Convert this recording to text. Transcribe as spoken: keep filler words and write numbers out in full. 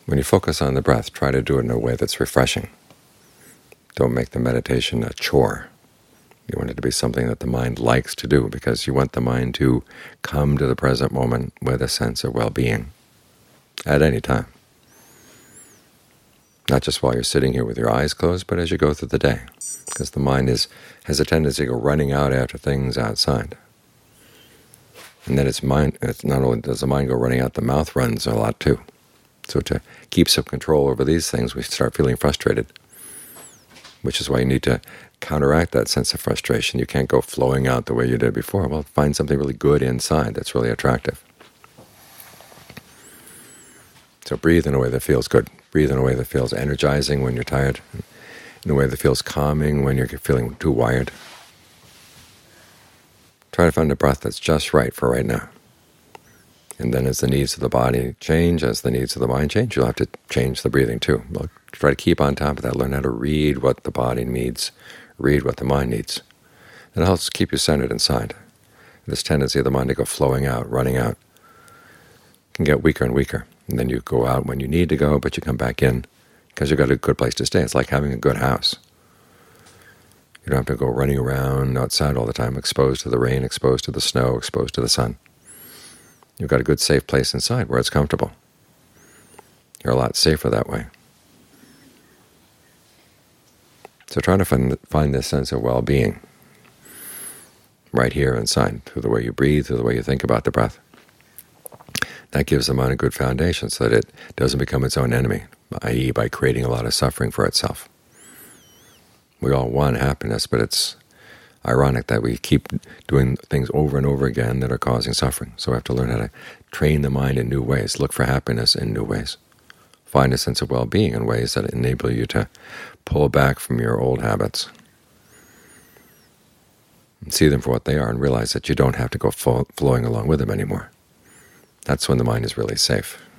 When you focus on the breath, try to do it in a way that's refreshing. Don't make the meditation a chore. You want it to be something that the mind likes to do, because you want the mind to come to the present moment with a sense of well-being at any time. Not just while you're sitting here with your eyes closed, but as you go through the day, because the mind is has a tendency to go running out after things outside. And then its mind, it's not only does the mind go running out, the mouth runs a lot too. So to keep some control over these things, we start feeling frustrated, which is why you need to counteract that sense of frustration. You can't go flowing out the way you did before. Well, find something really good inside that's really attractive. So breathe in a way that feels good. Breathe in a way that feels energizing when you're tired, in a way that feels calming when you're feeling too wired. Try to find a breath that's just right for right now. And then as the needs of the body change, as the needs of the mind change, you'll have to change the breathing too. But try to keep on top of that. Learn how to read what the body needs, read what the mind needs. And it helps keep you centered inside. This tendency of the mind to go flowing out, running out, can get weaker and weaker. And then you go out when you need to go, but you come back in because you've got a good place to stay. It's like having a good house. You don't have to go running around outside all the time, exposed to the rain, exposed to the snow, exposed to the sun. You've got a good, safe place inside where it's comfortable. You're a lot safer that way. So try to find, find this sense of well-being right here inside, through the way you breathe, through the way you think about the breath. That gives the mind a good foundation so that it doesn't become its own enemy, that is by creating a lot of suffering for itself. We all want happiness, but it's ironic that we keep doing things over and over again that are causing suffering. So we have to learn how to train the mind in new ways, look for happiness in new ways, find a sense of well-being in ways that enable you to pull back from your old habits and see them for what they are and realize that you don't have to go flowing along with them anymore. That's when the mind is really safe.